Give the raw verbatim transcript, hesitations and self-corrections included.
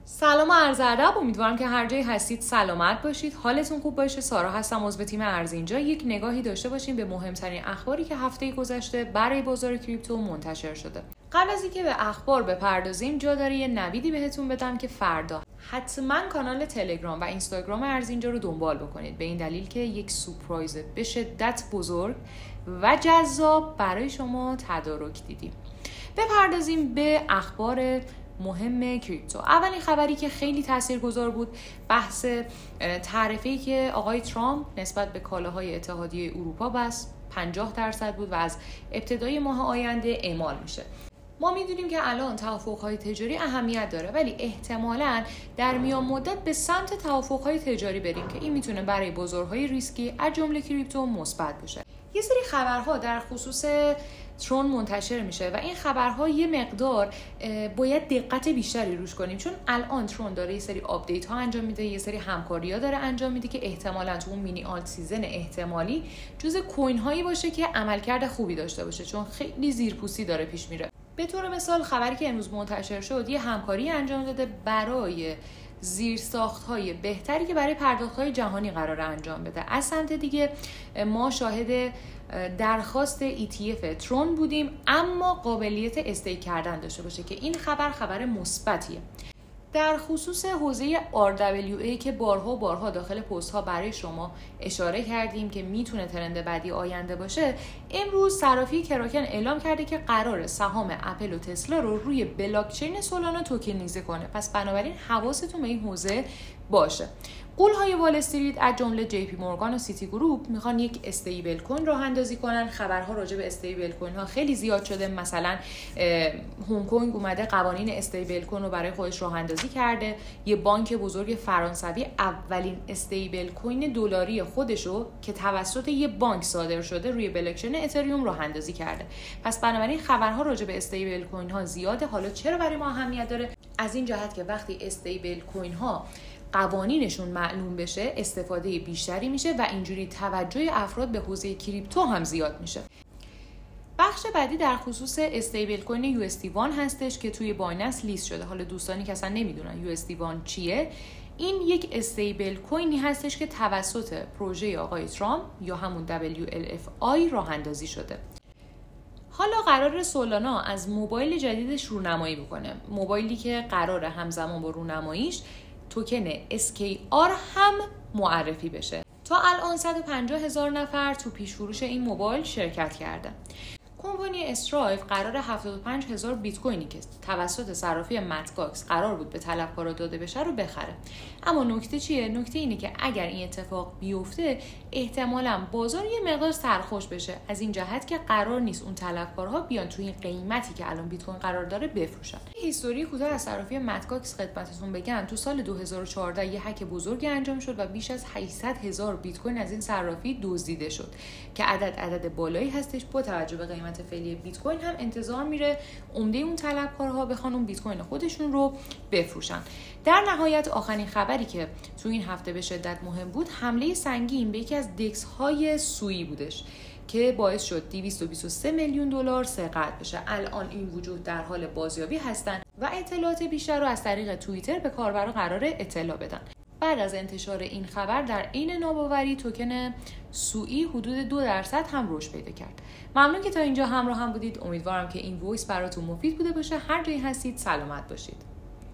سلام و عرض ادب، امیدوارم که هر جایی هستید سلامت باشید، حالتون خوب باشه. سارا هستم، عضو تیم ارزینجا. یک نگاهی داشته باشیم به مهمترین اخباری که هفته گذشته برای بازار کریپتو منتشر شده. قبل از اینکه به اخبار بپردازیم جا داره یه نویدی بهتون بدم که فردا حتما کانال تلگرام و اینستاگرام ارزینجا رو دنبال بکنید، به این دلیل که یک سورپرایز به شدت بزرگ و جذاب برای شما تدارک دیدیم. بپردازیم به اخبار مهم کریپتو. اولین خبری که خیلی تاثیرگذار بود بحث تعرفه‌ای که آقای ترامپ نسبت به کالاهای اتحادیه اروپا بس پنجاه درصد بود و از ابتدای ماه آینده اعمال میشه. ما میدونیم که الان توافق‌های تجاری اهمیت داره، ولی احتمالاً در میان مدت به سمت توافق‌های تجاری بریم که این میتونه برای بازارهای ریسکی از جمله کریپتو مثبت باشه. یه سری خبرها در خصوص ترون منتشر میشه و این خبرها یه مقدار باید دقت بیشتری روش کنیم، چون الان ترون داره یه سری آپدیت ها انجام میده، یه سری همکاری‌ها داره انجام میده که احتمالاً تو اون مینی آلت سیزن احتمالی جزء کوین هایی باشه که عملکرد خوبی داشته باشه، چون خیلی زیرپوستی داره پیش میره. به طور مثال خبری که امروز منتشر شد یه همکاری انجام داده برای زیرساخت‌های بهتری که برای پرداخت‌های جهانی قرار انجام بده. از سمت دیگه ما شاهد درخواست ای تی اف ترون بودیم اما قابلیت استیک کردن داشته باشه که این خبر خبر مثبتیه. در خصوص حوزه آر دبلیو ای که بارها بارها داخل پست ها برای شما اشاره کردیم که میتونه ترند بعدی آینده باشه، امروز صرافی کراکن اعلام کرده که قرار سهام اپل و تسلا رو روی بلاکچین سولانا توکنیزه کنه. پس بنابراین حواستون به این حوزه باشه. قول‌های وال استریت از جمله جی پی مورگان و سیتی گروپ میخوان یک استیبل کوین راه اندازی کنن. خبرها راجع به استیبل کوین ها خیلی زیاد شده. مثلا هنگ کنگ اومده قوانین استیبل کوین رو برای خودش راه اندازی کرده. یه بانک بزرگ فرانسوی اولین استیبل کوین دلاری خودشو که توسط یه بانک صادر شده روی بلاکچین اتریوم راه اندازی کرده. پس بنابراین خبرها راجع به استیبل کوین ها زیاده. حالا چرا برای ما اهمیت داره؟ از این جهت که وقتی استیبل کوین ها قوانینشون معلوم بشه استفاده بیشتری میشه و اینجوری توجه افراد به حوزه کریپتو هم زیاد میشه. بخش بعدی در خصوص استیبل کوین یو اس دی وان هستش که توی بایننس لیست شده. حالا دوستانی که اصلا نمیدونن یو اس دی وان چیه، این یک استیبل کوینی هستش که توسط پروژه آقای ترامپ یا همون دبلیو ال اف آی راه اندازی شده. حالا قرار سولانا از موبایل جدیدش رونمایی بکنه، موبایلی که قرار همزمان با رونماییش توکن اس کی آر هم معرفی بشه. تا الان صد و پنجاه هزار نفر تو پیش فروش این موبایل شرکت کرده. کمپانی استرایو قرار هفتاد و پنج هزار بیت کوینی که توسط صرافی متگاکس قرار بود به طلبکارا داده بشه رو بخره. اما نکته چیه؟ نکته اینه که اگر این اتفاق بیفته احتمالاً بازار یه مقدار سرخوش بشه، از این جهت که قرار نیست اون طلبکارها بیان تو این قیمتی که الان بیت کوین قرار داره بفروشن. هیستوری کوتاه از صرافی متگاکس خدمتتون بگم. تو سال دو هزار و چهارده یه هک بزرگی انجام شد و بیش از هشتصد هزار بیت کوین از این صرافی دزدیده شد که عدد عدد بالایی هستش. با توجه به قیمت فعلی بیت کوین هم انتظار میره عمده اون طلبکارها بخوان اون بیت کوین خودشون رو بفروشن. در نهایت آخرین خبری که تو این هفته به شدت مهم بود حمله سنگین به یکی از دکس های سوئی بودش که باعث شد دویست و بیست و سه میلیون دلار سرقت بشه. الان این وجود در حال بازیابی هستن و اطلاعات بیشتر رو از طریق توییتر به کاربرا قراره اطلاع بدن. بعد از انتشار این خبر در عین ناباوری توکن سوئی حدود دو درصد هم رشد پیدا کرد. ممنون که تا اینجا همراه هم بودید. امیدوارم که این وایس براتون مفید بوده باشه. هر جایی هستید سلامت باشید.